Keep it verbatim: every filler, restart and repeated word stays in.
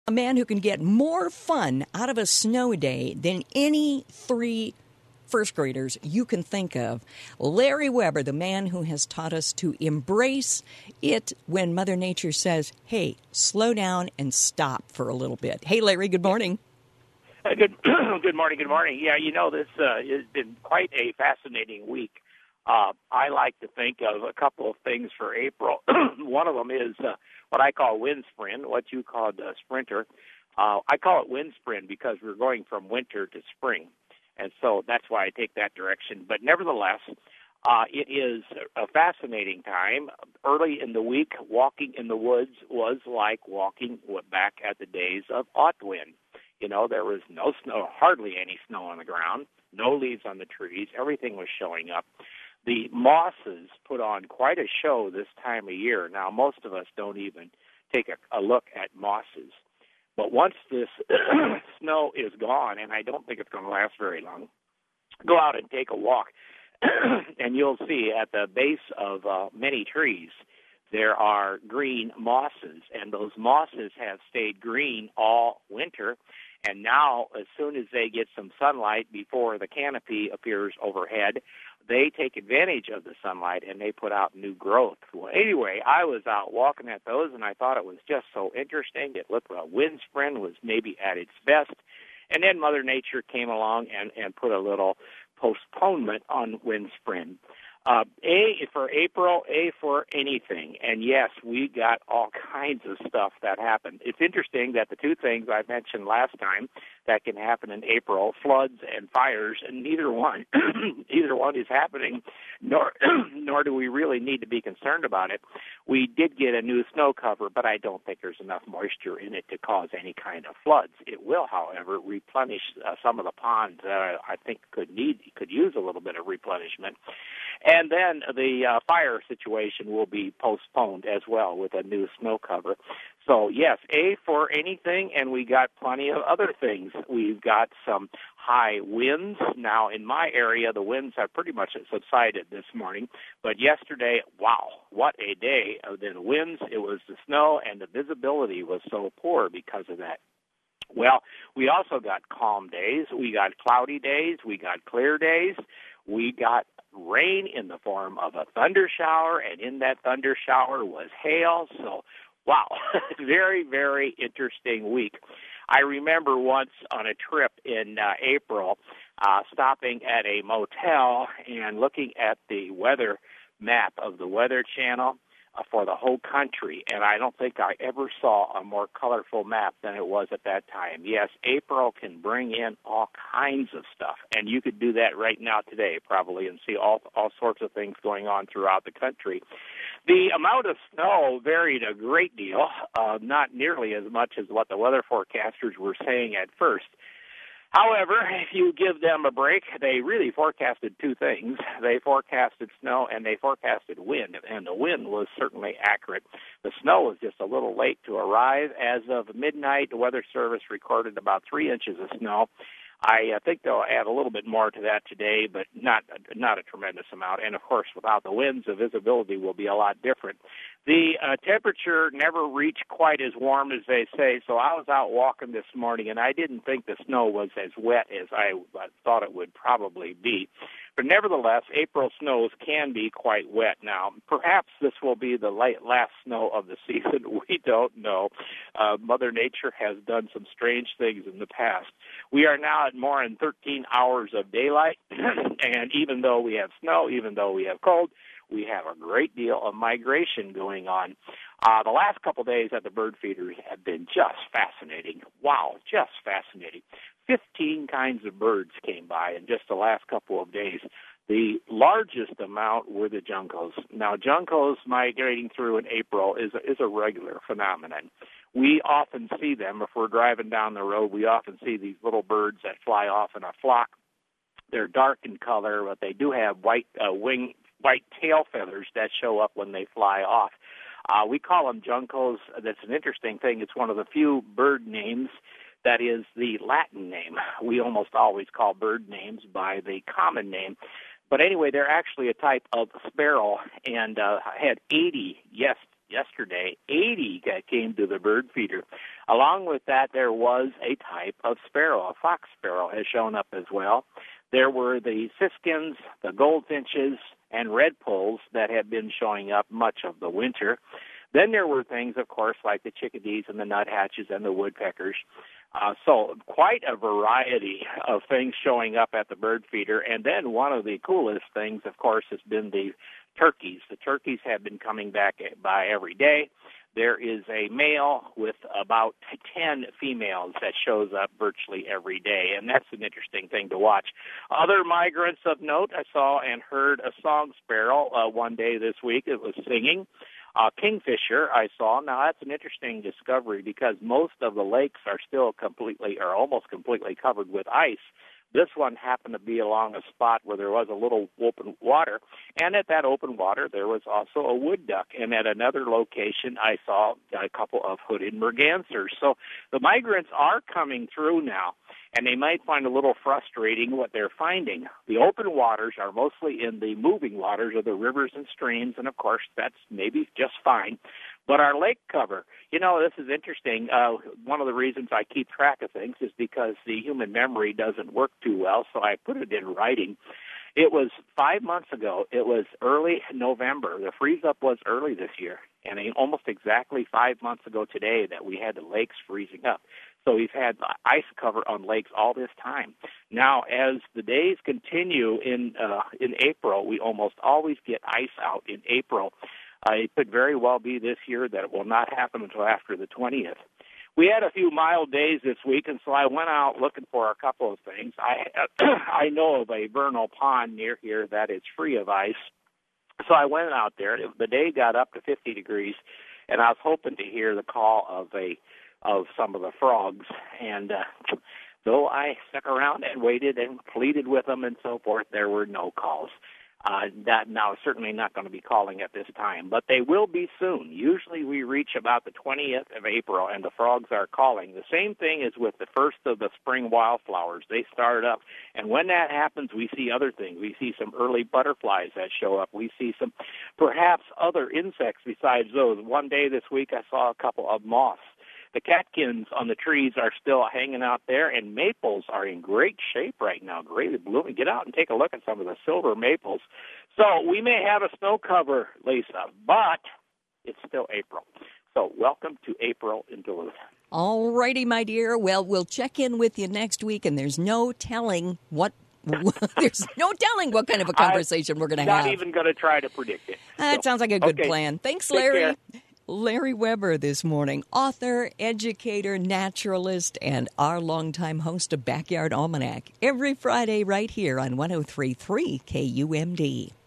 A man who can get more fun out of a snow day than any three first graders you can think of. Larry Weber, the man who has taught us to embrace it when Mother Nature says, hey, slow down and stop for a little bit. Hey, Larry, good morning. Uh, good, good morning, good morning. Yeah, you know, this uh, has been quite a fascinating week. Uh, I like to think of a couple of things for April. One of them is uh, what I call wind sprint, what you called uh, sprinter. Uh, I call it wind sprint because we're going from winter to spring, and so that's why I take that direction. But nevertheless, uh, it is a fascinating time. Early in the week, walking in the woods was like walking back at the days of Otwin. You know, there was no snow, hardly any snow on the ground, no leaves on the trees. Everything was showing up. The mosses put on quite a show this time of year. Now, most of us don't even take a, a look at mosses. But once this snow is gone, and I don't think it's going to last very long, go out and take a walk, and you'll see at the base of uh, many trees, there are green mosses, and those mosses have stayed green all winter. And now, as soon as they get some sunlight before the canopy appears overhead, they take advantage of the sunlight and they put out new growth. Well, anyway, I was out walking at those, and I thought it was just so interesting. It looked like wind sprint was maybe at its best. And then Mother Nature came along and, and put a little postponement on wind sprint. Uh, A for April, A for anything. And yes, we got all kinds of stuff that happened. It's interesting that the two things I mentioned last time that can happen in April, floods and fires, and neither one, either one is happening, nor nor do we really need to be concerned about it. We did get a new snow cover, but I don't think there's enough moisture in it to cause any kind of floods. It will, however, replenish uh, some of the ponds that I think could need could use a little bit of replenishment. And then the uh, fire situation will be postponed as well with a new snow cover. So, yes, A for anything, and we got plenty of other things. We've got some high winds. Now, in my area, the winds have pretty much subsided this morning. But yesterday, wow, what a day of the winds. It was the snow, and the visibility was so poor because of that. Well, we also got calm days. We got cloudy days. We got clear days. We got rain in the form of a thunder shower, and in that thunder shower was hail. So, wow, very, very interesting week. I remember once on a trip in uh, April, uh, stopping at a motel and looking at the weather map of the Weather Channel uh, for the whole country, and I don't think I ever saw a more colorful map than it was at that time. Yes, April can bring in all kinds of stuff, and you could do that right now today probably and see all all sorts of things going on throughout the country. The amount of snow varied a great deal, uh, not nearly as much as what the weather forecasters were saying at first. However, if you give them a break, they really forecasted two things. They forecasted snow and they forecasted wind, and the wind was certainly accurate. The snow was just a little late to arrive. As of midnight, the Weather Service recorded about three inches of snow. I uh, think they'll add a little bit more to that today, but not not a tremendous amount. And, of course, without the winds, the visibility will be a lot different. The uh, temperature never reached quite as warm as they say, so I was out walking this morning, and I didn't think the snow was as wet as I uh, thought it would probably be. But nevertheless, April snows can be quite wet. Now, perhaps this will be the late, last snow of the season. We don't know. Uh, Mother Nature has done some strange things in the past. We are now at more than thirteen hours of daylight, and even though we have snow, even though we have cold, we have a great deal of migration going on. Uh, the last couple of days at the bird feeders have been just fascinating. Wow, just fascinating. Fifteen kinds of birds came by in just the last couple of days. The largest amount were the juncos. Now, juncos migrating through in April is a, is a regular phenomenon. We often see them. If we're driving down the road, we often see these little birds that fly off in a flock. They're dark in color, but they do have white uh, wing, white tail feathers that show up when they fly off. Uh, we call them juncos. That's an interesting thing. It's one of the few bird names that is the Latin name. We almost always call bird names by the common name. But anyway, they're actually a type of sparrow and uh, had eighty, yes, yesterday, eighty came to the bird feeder. Along with that, there was a type of sparrow, a fox sparrow has shown up as well. There were the siskins, the goldfinches, and redpolls that have been showing up much of the winter. Then there were things, of course, like the chickadees and the nuthatches and the woodpeckers. Uh, so quite a variety of things showing up at the bird feeder. And then one of the coolest things, of course, has been the turkeys. The turkeys have been coming back by every day. There is a male with about ten females that shows up virtually every day, and that's an interesting thing to watch. Other migrants of note, I saw and heard a song sparrow uh, one day this week. It was singing. Uh, kingfisher I saw. Now, that's an interesting discovery because most of the lakes are still completely or almost completely covered with ice. This one happened to be along a spot where there was a little open water, and at that open water there was also a wood duck. And at another location, I saw a couple of hooded mergansers. So the migrants are coming through now, and they might find a little frustrating what they're finding. The open waters are mostly in the moving waters of the rivers and streams, and of course that's maybe just fine. But our lake cover, you know, this is interesting. Uh, one of the reasons I keep track of things is because the human memory doesn't work too well, so I put it in writing. It was five months ago. It was early November. The freeze-up was early this year, and almost exactly five months ago today that we had the lakes freezing up. So we've had ice cover on lakes all this time. Now, as the days continue in uh, in April, we almost always get ice out in April. Uh, it could very well be this year that it will not happen until after the twentieth. We had a few mild days this week, and so I went out looking for a couple of things. I I know of a vernal pond near here that is free of ice, so I went out there. The day got up to fifty degrees, and I was hoping to hear the call of a of some of the frogs. And uh, though I stuck around and waited and pleaded with them and so forth, there were no calls. Uh, that now certainly not going to be calling at this time, but they will be soon. Usually we reach about the twentieth of April, and the frogs are calling. The same thing is with the first of the spring wildflowers. They start up, and when that happens, we see other things. We see some early butterflies that show up. We see some, perhaps, other insects besides those. One day this week I saw a couple of moths. The catkins on the trees are still hanging out there, and maples are in great shape right now, great blooming. Get out and take a look at some of the silver maples. So we may have a snow cover, Lisa, but it's still April. So welcome to April in Duluth. All righty, my dear. Well, we'll check in with you next week, and there's no telling what there's no telling what kind of a conversation we're going to have. Not even going to try to predict it. That so, sounds like a good okay. plan. Thanks, Take Larry. care. Larry Weber this morning, author, educator, naturalist, and our longtime host of Backyard Almanac. Every Friday right here on one oh three point three K U M D.